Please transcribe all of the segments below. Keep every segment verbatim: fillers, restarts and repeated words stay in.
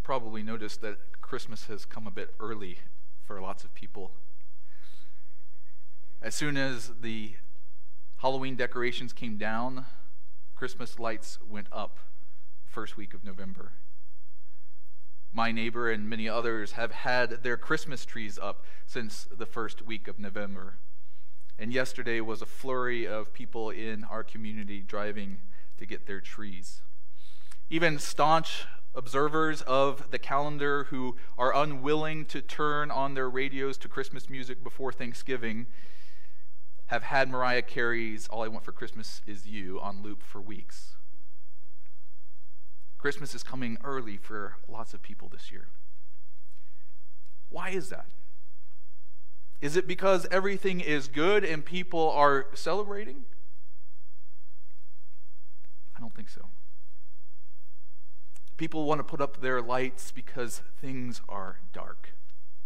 probably noticed that Christmas has come a bit early for lots of people. As soon as the Halloween decorations came down, Christmas lights went up the first week of November. My neighbor and many others have had their Christmas trees up since the first week of November. And yesterday was a flurry of people in our community driving to get their trees. Even staunch observers of the calendar who are unwilling to turn on their radios to Christmas music before Thanksgiving have had Mariah Carey's All I Want for Christmas Is You on loop for weeks. Christmas is coming early for lots of people this year. Why is that? Is it because everything is good and people are celebrating? I don't think so. People want to put up their lights because things are dark.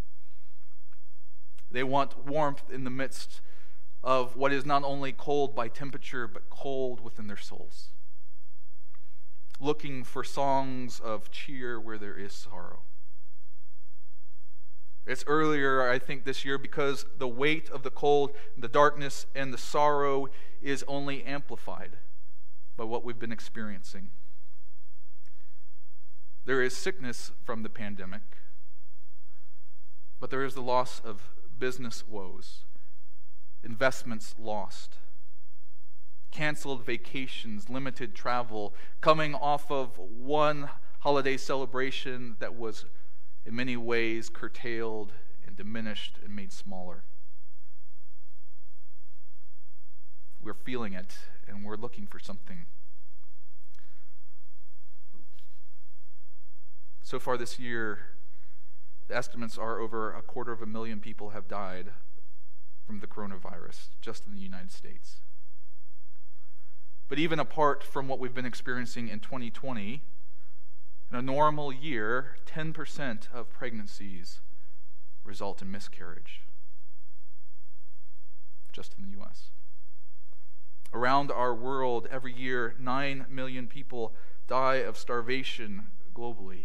They want warmth in the midst of what is not only cold by temperature, but cold within their souls. Looking for songs of cheer where there is sorrow. It's earlier, I think, this year because the weight of the cold, the darkness, and the sorrow is only amplified by what we've been experiencing. There is sickness from the pandemic, but there is the loss of business woes, investments lost, canceled vacations, limited travel, coming off of one holiday celebration that was in many ways curtailed and diminished and made smaller. We're feeling it, and we're looking for something. So far this year, the estimates are over a quarter of a million people have died from the coronavirus just in the United States. But even apart from what we've been experiencing in twenty twenty, in a normal year, ten percent of pregnancies result in miscarriage, just in the U S. Around our world, every year, nine million people die of starvation globally.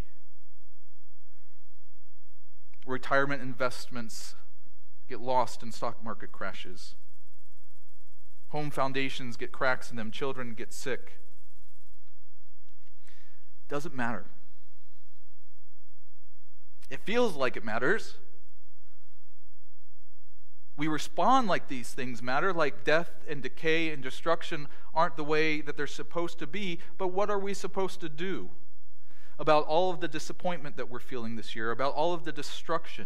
Retirement investments get lost in stock market crashes. Home foundations get cracks in them. Children get sick. Doesn't matter. It feels like it matters. We respond like these things matter, like death and decay and destruction aren't the way that they're supposed to be, but what are we supposed to do about all of the disappointment that we're feeling this year, about all of the destruction?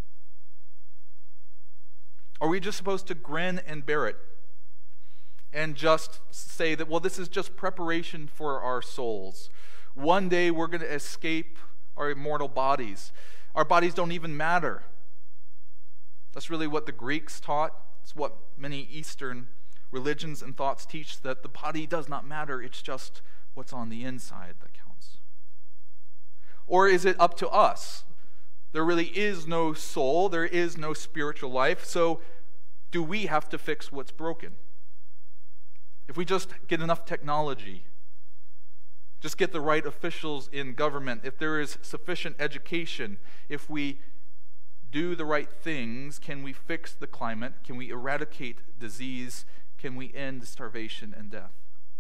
Are we just supposed to grin and bear it and just say that, well, this is just preparation for our souls? One day we're going to escape our immortal bodies. Our bodies don't even matter. That's really what the Greeks taught. It's what many Eastern religions and thoughts teach, that the body does not matter. It's just what's on the inside that counts. Or is it up to us? There really is no soul. There is no spiritual life. So do we have to fix what's broken? If we just get enough technology, just get the right officials in government, if there is sufficient education, if we do the right things, can we fix the climate? Can we eradicate disease? Can we end starvation and death?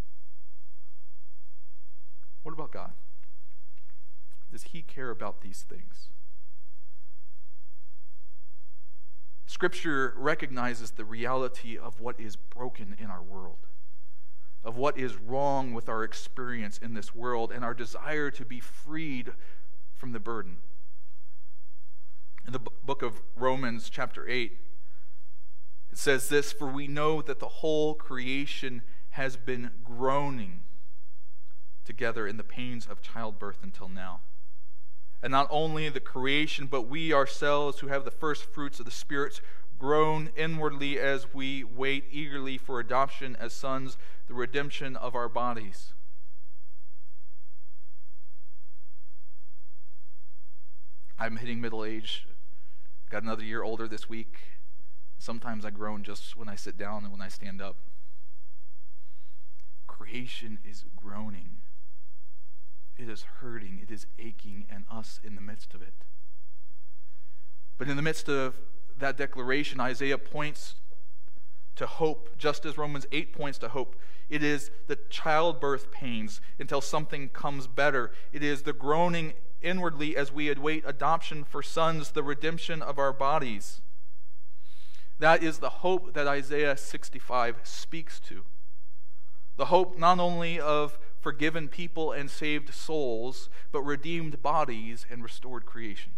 What about God? Does He care about these things? Scripture recognizes the reality of what is broken in our world, of what is wrong with our experience in this world, and our desire to be freed from the burden. In the book of Romans, chapter eight, it says this: "For we know that the whole creation has been groaning together in the pains of childbirth until now. And not only the creation, but we ourselves who have the first fruits of the Spirit groan inwardly as we wait eagerly for adoption as sons, the redemption of our bodies." I'm hitting middle age, got another year older this week. Sometimes I groan just when I sit down and when I stand up. Creation is groaning. it is hurting, it is aching, and us in the midst of it. But in the midst of that declaration, Isaiah points to hope, just as Romans eight points to hope. It is the childbirth pains until something comes better. It is the groaning inwardly as we await adoption for sons, the redemption of our bodies. That is the hope that Isaiah sixty-five speaks to. The hope not only of forgiven people and saved souls, but redeemed bodies and restored creation.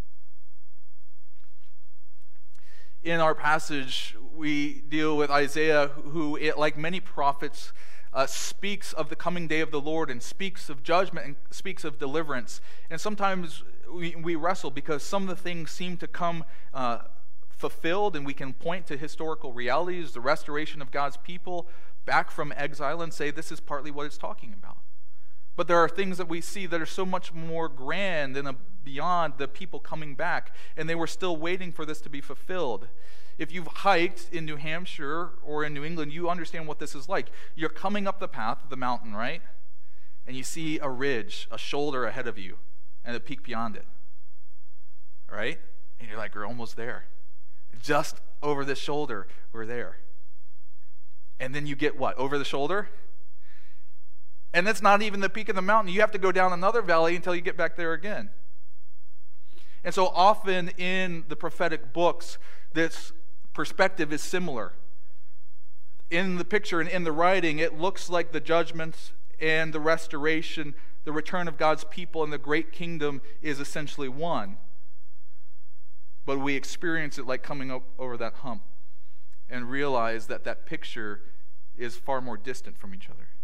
In our passage, we deal with Isaiah, who, like many prophets, uh, speaks of the coming day of the Lord and speaks of judgment and speaks of deliverance. And sometimes we, we wrestle because some of the things seem to come uh, fulfilled, and we can point to historical realities, the restoration of God's people back from exile, and say this is partly what it's talking about. But there are things that we see that are so much more grand and beyond the people coming back, and they were still waiting for this to be fulfilled. If you've hiked in New Hampshire or in New England, you understand what this is like. You're coming up the path of the mountain, right? And you see a ridge, a shoulder ahead of you, and a peak beyond it, right? And you're like, we're almost there. Just over this shoulder, we're there. And then you get what? Over the shoulder? And that's not even the peak of the mountain. You have to go down another valley until you get back there again. And so often in the prophetic books, this perspective is similar. In the picture and in the writing, it looks like the judgments and the restoration, the return of God's people and the great kingdom is essentially one. But we experience it like coming up over that hump and realize that that picture is far more distant from each other.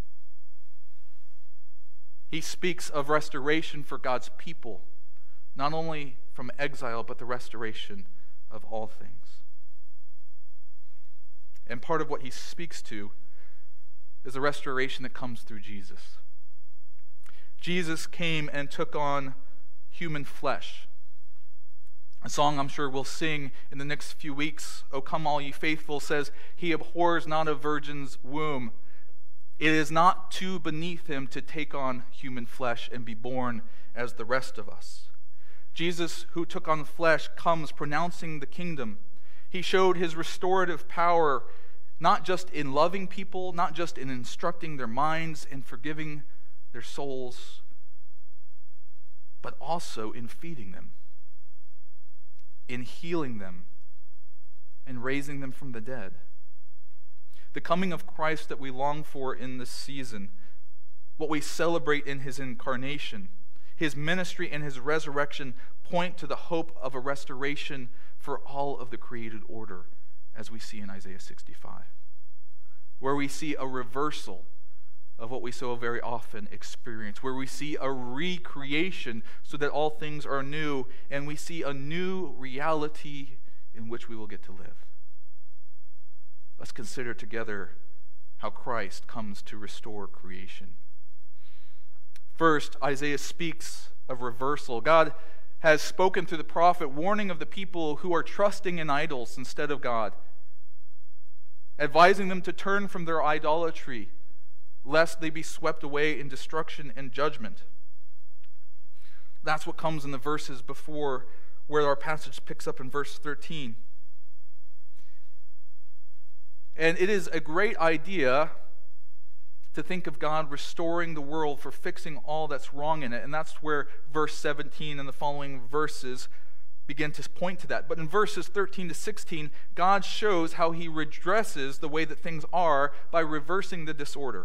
He speaks of restoration for God's people, not only from exile, but the restoration of all things. And part of what he speaks to is the restoration that comes through Jesus. Jesus came and took on human flesh. A song I'm sure we'll sing in the next few weeks, O Come All Ye Faithful, says, He abhors not a virgin's womb. It is not too beneath him to take on human flesh and be born as the rest of us. Jesus, who took on flesh, comes pronouncing the kingdom. He showed his restorative power not just in loving people, not just in instructing their minds and forgiving their souls, but also in feeding them, in healing them, and raising them from the dead. The coming of Christ that we long for in this season, what we celebrate in his incarnation, his ministry and his resurrection point to the hope of a restoration for all of the created order, as we see in Isaiah sixty-five, where we see a reversal of what we so very often experience, where we see a recreation so that all things are new, and we see a new reality in which we will get to live. Let's consider together how Christ comes to restore creation. First, Isaiah speaks of reversal. God has spoken through the prophet, warning of the people who are trusting in idols instead of God, advising them to turn from their idolatry, lest they be swept away in destruction and judgment. That's what comes in the verses before, where our passage picks up in verse thirteen. And it is a great idea to think of God restoring the world for fixing all that's wrong in it. And that's where verse seventeen and the following verses begin to point to that. But in verses thirteen to sixteen, God shows how he redresses the way that things are by reversing the disorder.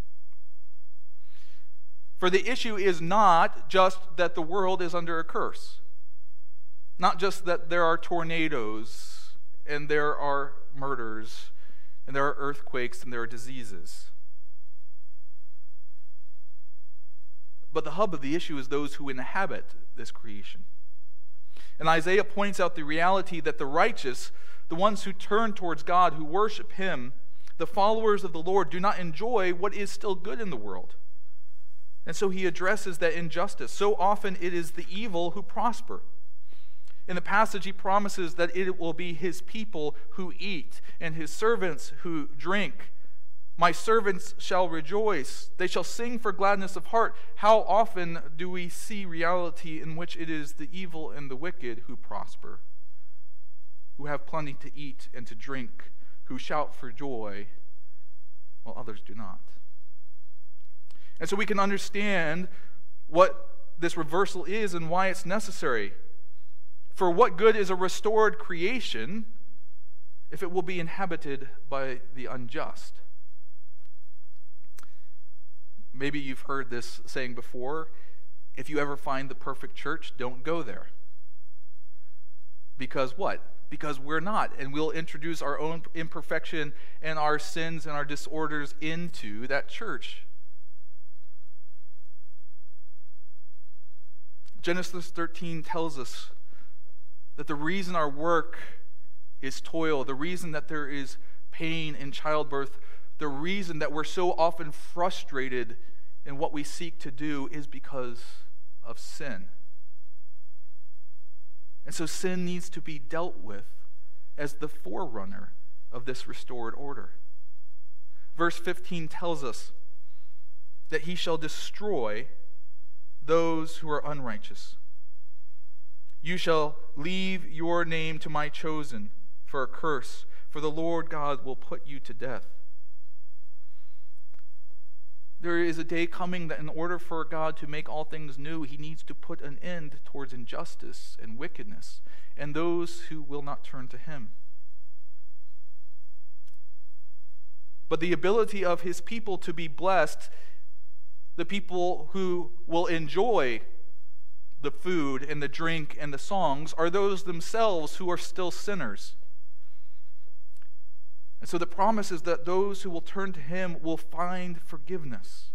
For the issue is not just that the world is under a curse, not just that there are tornadoes and there are murders and there are earthquakes and there are diseases. But the hub of the issue is those who inhabit this creation. And Isaiah points out the reality that the righteous, the ones who turn towards God, who worship him, the followers of the Lord, do not enjoy what is still good in the world. And so he addresses that injustice. So often it is the evil who prosper. In the passage, he promises that it will be his people who eat and his servants who drink. My servants shall rejoice. They shall sing for gladness of heart. How often do we see reality in which it is the evil and the wicked who prosper, who have plenty to eat and to drink, who shout for joy, while others do not? And so we can understand what this reversal is and why it's necessary. For what good is a restored creation if it will be inhabited by the unjust? Maybe you've heard this saying before: if you ever find the perfect church, don't go there. Because what? Because we're not, and we'll introduce our own imperfection and our sins and our disorders into that church. Genesis thirteen tells us that the reason our work is toil, the reason that there is pain in childbirth, the reason that we're so often frustrated in what we seek to do is because of sin. And so sin needs to be dealt with as the forerunner of this restored order. Verse fifteen tells us that he shall destroy those who are unrighteous. You shall leave your name to my chosen for a curse, for the Lord God will put you to death. There is a day coming that in order for God to make all things new, he needs to put an end towards injustice and wickedness and those who will not turn to him. But the ability of his people to be blessed, the people who will enjoy the food and the drink and the songs, are those themselves who are still sinners. And so the promise is that those who will turn to him will find forgiveness.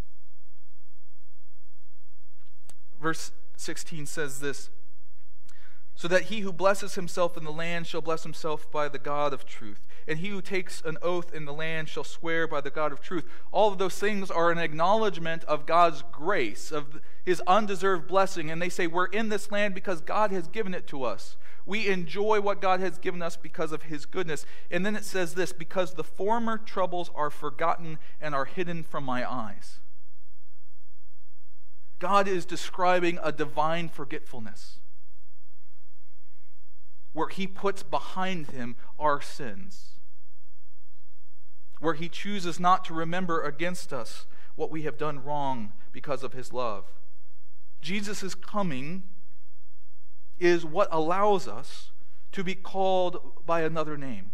Verse sixteen says this: so that he who blesses himself in the land shall bless himself by the God of truth, and he who takes an oath in the land shall swear by the God of truth. All of those things are an acknowledgement of God's grace, of his undeserved blessing, and they say we're in this land because God has given it to us. We enjoy what God has given us because of his goodness. And then it says this: because the former troubles are forgotten and are hidden from my eyes. God is describing a divine forgetfulness, where he puts behind him our sins, where he chooses not to remember against us what we have done wrong because of his love. Jesus' coming is what allows us to be called by another name.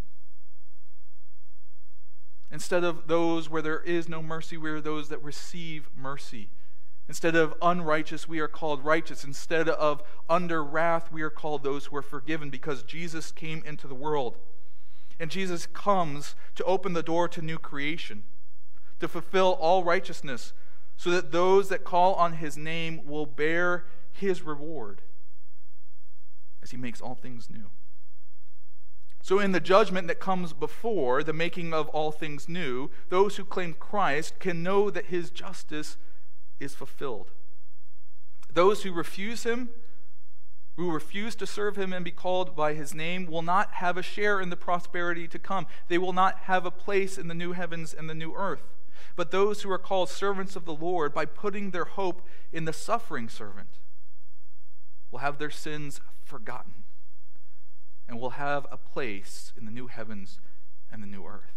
Instead of those where there is no mercy, we are those that receive mercy. Instead of unrighteous, we are called righteous. Instead of under wrath, we are called those who are forgiven, because Jesus came into the world. And Jesus comes to open the door to new creation, to fulfill all righteousness, so that those that call on his name will bear his reward as he makes all things new. So in the judgment that comes before the making of all things new, those who claim Christ can know that his justice is fulfilled. Those who refuse him, who refuse to serve him and be called by his name, will not have a share in the prosperity to come. They will not have a place in the new heavens and the new earth. But those who are called servants of the Lord, by putting their hope in the suffering servant, will have their sins forgotten and will have a place in the new heavens and the new earth.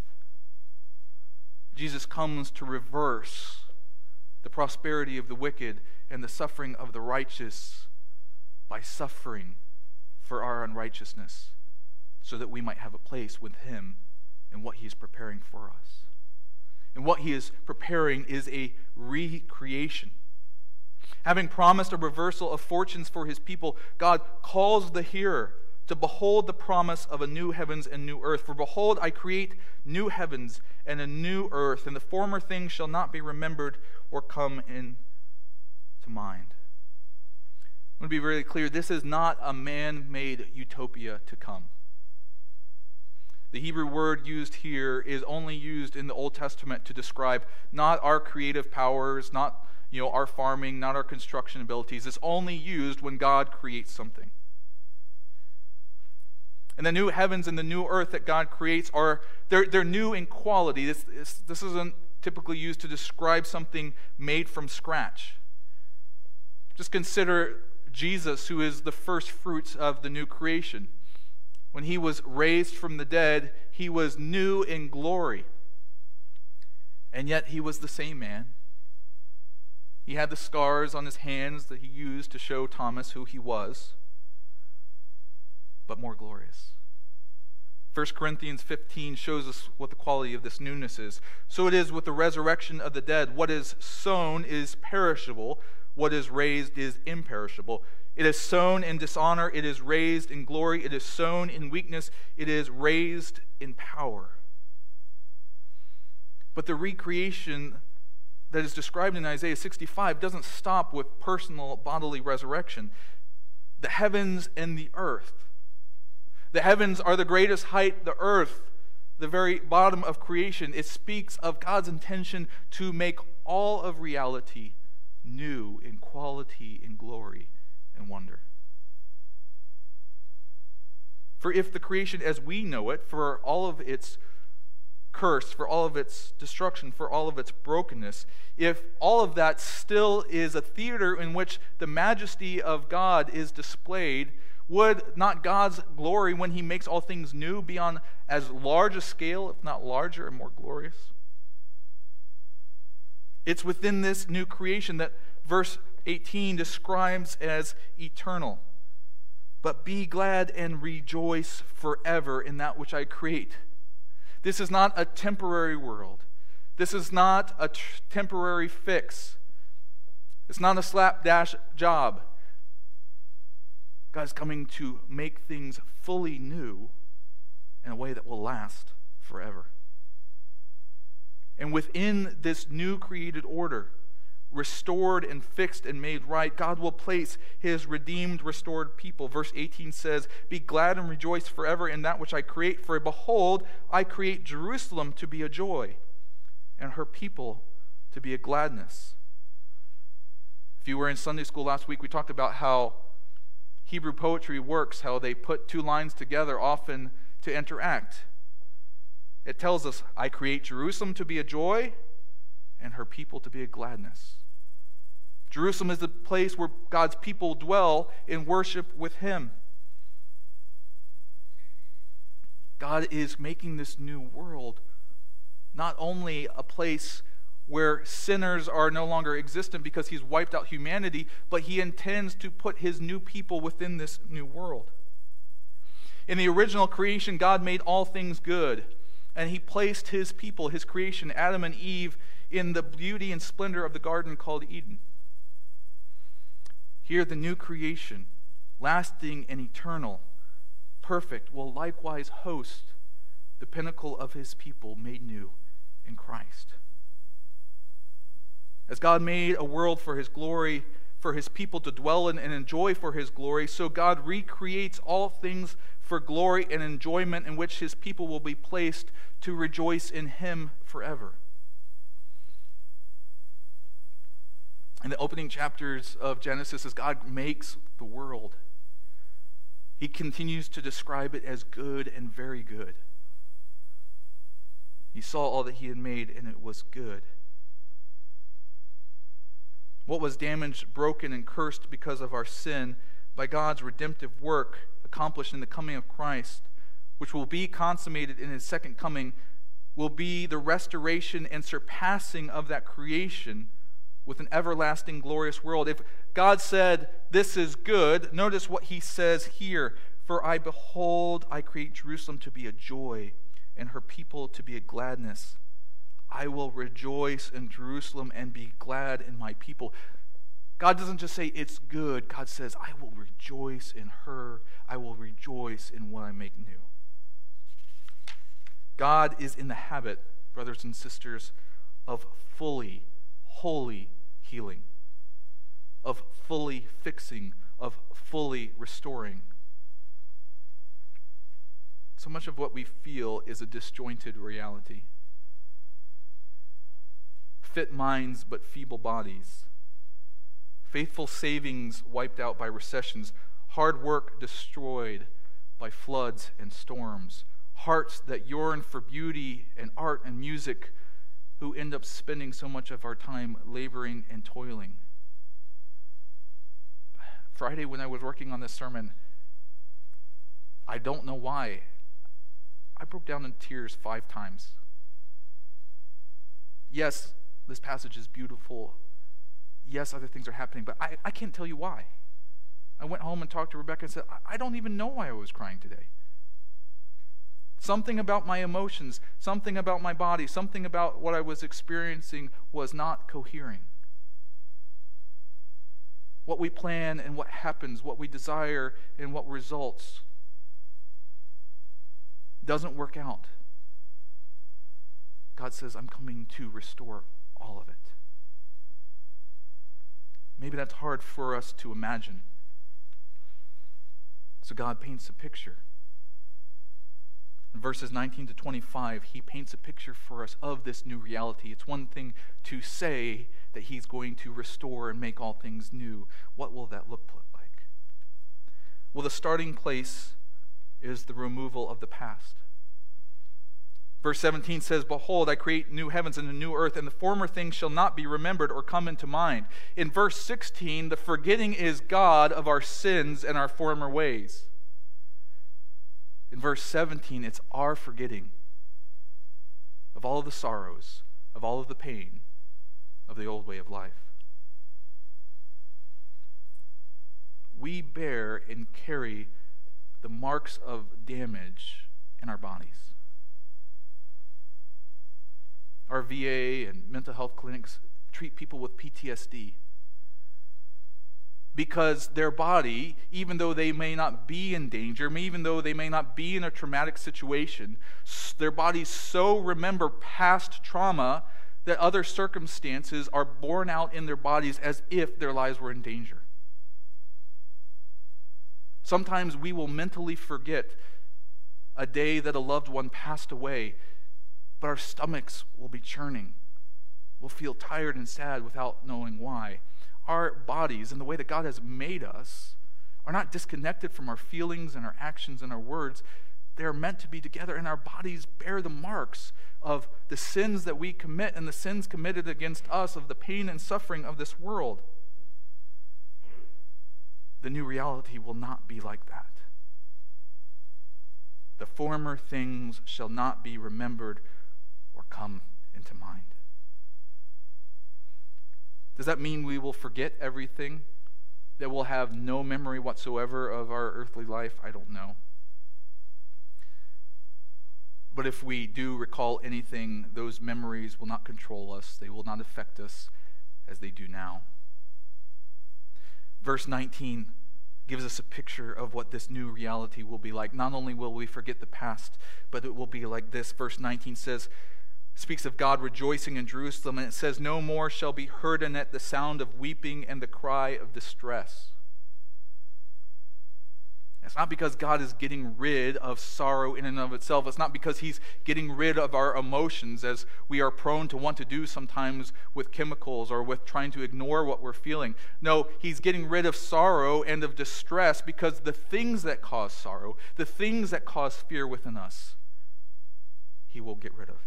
Jesus comes to reverse the prosperity of the wicked and the suffering of the righteous by suffering for our unrighteousness, so that we might have a place with him in what he is preparing for us. And what he is preparing is a recreation. Having promised a reversal of fortunes for his people, God calls the hearer to behold the promise of a new heavens and new earth. For behold, I create new heavens and a new earth, and the former things shall not be remembered or come into mind. I want to be very clear, this is not a man-made utopia to come. The Hebrew word used here is only used in the Old Testament to describe not our creative powers, not you know, our farming, not our construction abilities. It's only used when God creates something. And the new heavens and the new earth that God creates are, they're, they're new in quality. This, this, this isn't typically used to describe something made from scratch. Just consider Jesus, who is the first fruits of the new creation. When he was raised from the dead, he was new in glory. And yet he was the same man. He had the scars on his hands that he used to show Thomas who he was, but more glorious. First Corinthians fifteen shows us what the quality of this newness is. So it is with the resurrection of the dead. What is sown is perishable. What is raised is imperishable. It is sown in dishonor. It is raised in glory. It is sown in weakness. It is raised in power. But the recreation that is described in Isaiah sixty-five doesn't stop with personal bodily resurrection. The heavens and the earth. The heavens are the greatest height, the earth, the very bottom of creation. It speaks of God's intention to make all of reality new in quality, in glory, and wonder. For if the creation as we know it, for all of its curse, for all of its destruction, for all of its brokenness, if all of that still is a theater in which the majesty of God is displayed, would not God's glory, when he makes all things new, be on as large a scale, if not larger and more glorious? It's within this new creation that verse eighteen describes as eternal. But be glad and rejoice forever in that which I create. This is not a temporary world. This is not a t- temporary fix. It's not a slapdash job. God is coming to make things fully new in a way that will last forever. And within this new created order, restored and fixed and made right, God will place his redeemed, restored people. Verse eighteen says, be glad and rejoice forever in that which I create, for behold, I create Jerusalem to be a joy, and her people to be a gladness. If you were in Sunday school last week, we talked about how Hebrew poetry works, how they put two lines together often to interact. It tells us, I create Jerusalem to be a joy, and her people to be a gladness. Jerusalem is the place where God's people dwell in worship with him. God is making this new world not only a place where sinners are no longer existent because he's wiped out humanity, but he intends to put his new people within this new world. In the original creation, God made all things good, and he placed his people, his creation, Adam and Eve, in the beauty and splendor of the garden called Eden. Here, the new creation, lasting and eternal, perfect, will likewise host the pinnacle of his people made new in Christ. As God made a world for his glory, for his people to dwell in and enjoy for his glory, so God recreates all things for glory and enjoyment in which his people will be placed to rejoice in him forever. In the opening chapters of Genesis, as God makes the world, he continues to describe it as good and very good. He saw all that he had made, and it was good. What was damaged, broken, and cursed because of our sin, by God's redemptive work accomplished in the coming of Christ, which will be consummated in his second coming, will be the restoration and surpassing of that creation with an everlasting, glorious world. If God said, this is good, notice what he says here. For I behold, I create Jerusalem to be a joy, and her people to be a gladness. I will rejoice in Jerusalem and be glad in my people. God doesn't just say it's good. God says, I will rejoice in her. I will rejoice in what I make new. God is in the habit, brothers and sisters, of fully, wholly healing, of fully fixing, of fully restoring. So much of what we feel is a disjointed reality. Fit minds but feeble bodies. Faithful savings wiped out by recessions. Hard work destroyed by floods and storms, hearts that yearn for beauty and art and music, who end up spending so much of our time laboring and toiling. Friday, when I was working on this sermon, I don't know why, I broke down in tears five times. Yes, this passage is beautiful. Yes, other things are happening, but I, I can't tell you why. I went home and talked to Rebecca and said, I, I don't even know why I was crying today. Something about my emotions, something about my body, something about what I was experiencing was not cohering. What we plan and what happens, what we desire and what results doesn't work out. God says, I'm coming to restore all of it. Maybe that's hard for us to imagine. So God paints a picture. In verses nineteen to twenty-five, he paints a picture for us of this new reality. It's one thing to say that he's going to restore and make all things new. What will that look like? Well, the starting place is the removal of the past. Verse seventeen says, Behold, I create new heavens and a new earth, and the former things shall not be remembered or come into mind. In verse sixteen, the forgetting is God of our sins and our former ways. In verse seventeen, it's our forgetting of all of the sorrows, of all of the pain of the old way of life. We bear and carry the marks of damage in our bodies. Our V A and mental health clinics treat people with P T S D because their body, even though they may not be in danger, even though they may not be in a traumatic situation, their bodies so remember past trauma that other circumstances are borne out in their bodies as if their lives were in danger. Sometimes we will mentally forget a day that a loved one passed away, but our stomachs will be churning. We'll feel tired and sad without knowing why. Our bodies and the way that God has made us are not disconnected from our feelings and our actions and our words. They are meant to be together, and our bodies bear the marks of the sins that we commit and the sins committed against us, of the pain and suffering of this world. The new reality will not be like that. The former things shall not be remembered or come into mind. Does that mean we will forget everything? That we'll have no memory whatsoever of our earthly life? I don't know. But if we do recall anything, those memories will not control us. They will not affect us as they do now. Verse nineteen gives us a picture of what this new reality will be like. Not only will we forget the past, but it will be like this. Verse nineteen says, speaks of God rejoicing in Jerusalem, and it says, No more shall be heard in it the sound of weeping and the cry of distress. It's not because God is getting rid of sorrow in and of itself. It's not because he's getting rid of our emotions, as we are prone to want to do sometimes with chemicals or with trying to ignore what we're feeling. No, he's getting rid of sorrow and of distress because the things that cause sorrow, the things that cause fear within us, he will get rid of.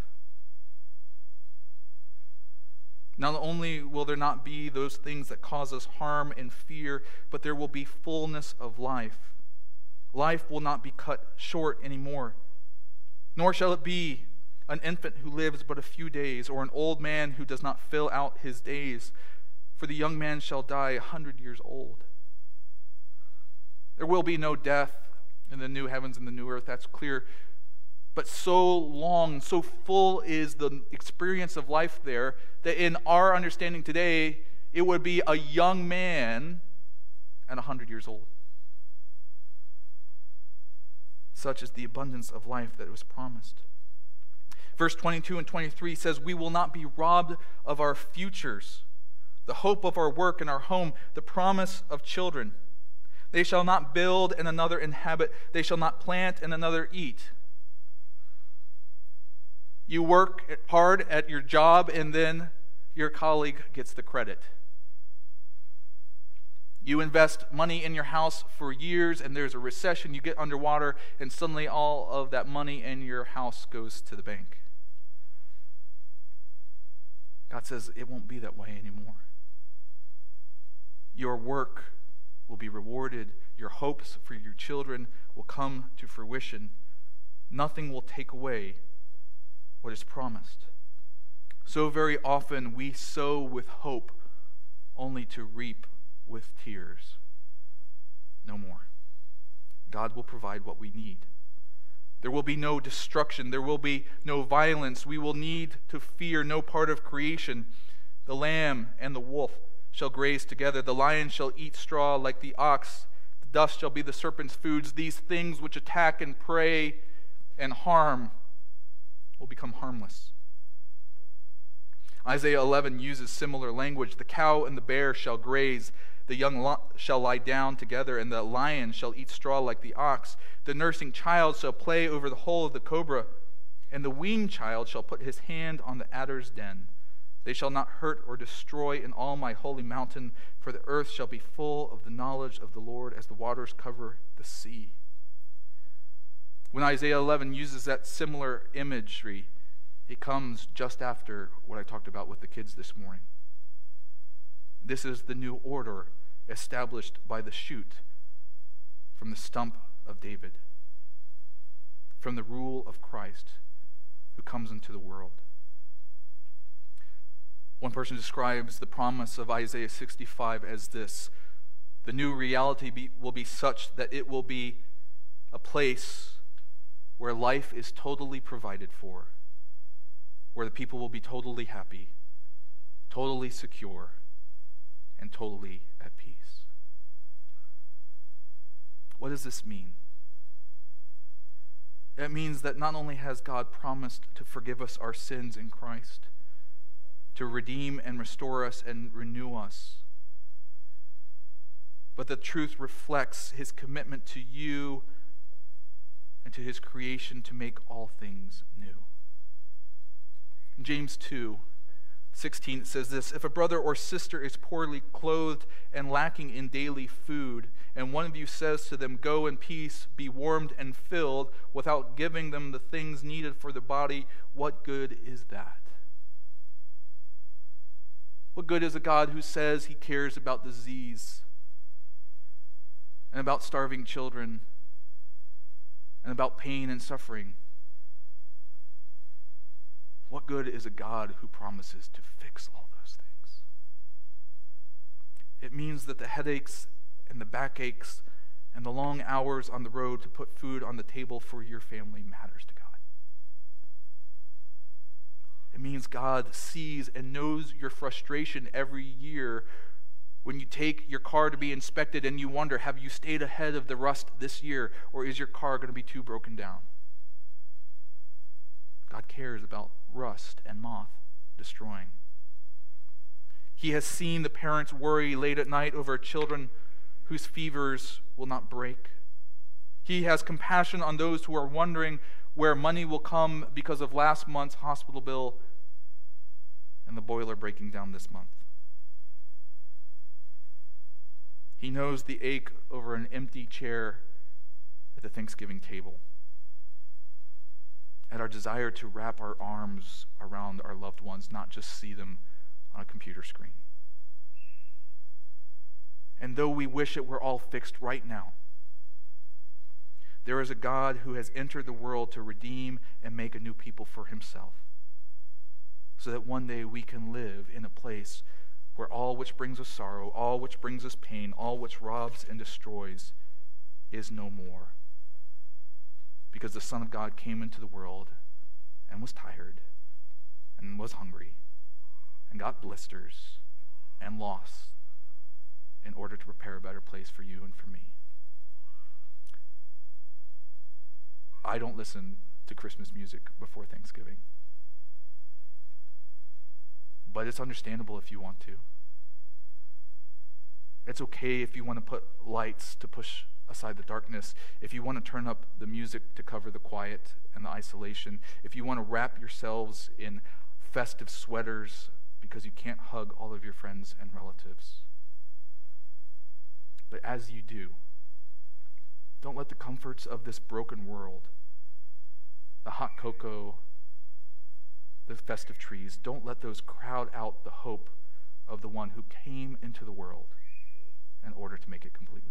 Not only will there not be those things that cause us harm and fear, but there will be fullness of life. Life will not be cut short anymore. Nor shall it be an infant who lives but a few days, or an old man who does not fill out his days. For the young man shall die a hundred years old. There will be no death in the new heavens and the new earth, that's clear. But so long, so full is the experience of life there, that in our understanding today, it would be a young man and a hundred years old. Such is the abundance of life that was promised. Verse twenty-two and twenty-three says, We will not be robbed of our futures, the hope of our work and our home, the promise of children. They shall not build and another inhabit. They shall not plant and another eat. You work hard at your job and then your colleague gets the credit. You invest money in your house for years, and there's a recession, you get underwater, and suddenly all of that money in your house goes to the bank. God says it won't be that way anymore. Your work will be rewarded. Your hopes for your children will come to fruition. Nothing will take away what is promised. So very often we sow with hope only to reap with tears. No more. God will provide what we need. There will be no destruction. There will be no violence. We will need to fear no part of creation. The lamb and the wolf shall graze together. The lion shall eat straw like the ox. The dust shall be the serpent's foods. These things which attack and prey and harm will become harmless. Isaiah eleven uses similar language. The cow and the bear shall graze. The young li- shall lie down together, and the lion shall eat straw like the ox. The nursing child shall play over the hole of the cobra, and the weaned child shall put his hand on the adder's den. They shall not hurt or destroy in all my holy mountain, for the earth shall be full of the knowledge of the Lord as the waters cover the sea. When Isaiah eleven uses that similar imagery, it comes just after what I talked about with the kids this morning. This is the new order established by the shoot from the stump of David, from the rule of Christ who comes into the world. One person describes the promise of Isaiah sixty-five as this: the new reality be, will be such that it will be a place where life is totally provided for, where the people will be totally happy, totally secure, and totally at peace. What does this mean? It means that not only has God promised to forgive us our sins in Christ, to redeem and restore us and renew us, but the truth reflects his commitment to you and to his creation to make all things new. In James two sixteen, it says this: if a brother or sister is poorly clothed and lacking in daily food, and one of you says to them, "Go in peace, be warmed and filled," without giving them the things needed for the body, what good is that? What good is a God who says he cares about disease and about starving children and about pain and suffering? What good is a God who promises to fix all those things? It means that the headaches and the backaches and the long hours on the road to put food on the table for your family matters to God. It means God sees and knows your frustration every year when you take your car to be inspected and you wonder, have you stayed ahead of the rust this year, or is your car going to be too broken down? God cares about rust and moth destroying. He has seen the parents worry late at night over children whose fevers will not break. He has compassion on those who are wondering where money will come because of last month's hospital bill and the boiler breaking down this month. He knows the ache over an empty chair at the Thanksgiving table, at our desire to wrap our arms around our loved ones, not just see them on a computer screen. And though we wish it were all fixed right now, there is a God who has entered the world to redeem and make a new people for himself, so that one day we can live in a place where all which brings us sorrow, all which brings us pain, all which robs and destroys is no more. Because the Son of God came into the world and was tired and was hungry and got blisters and lost in order to prepare a better place for you and for me. I don't listen to Christmas music before Thanksgiving, but it's understandable if you want to. It's okay if you want to put lights to push aside the darkness, if you want to turn up the music to cover the quiet and the isolation, if you want to wrap yourselves in festive sweaters because you can't hug all of your friends and relatives. But as you do, don't let the comforts of this broken world, the hot cocoa, the festive trees, don't let those crowd out the hope of the one who came into the world in order to make it completely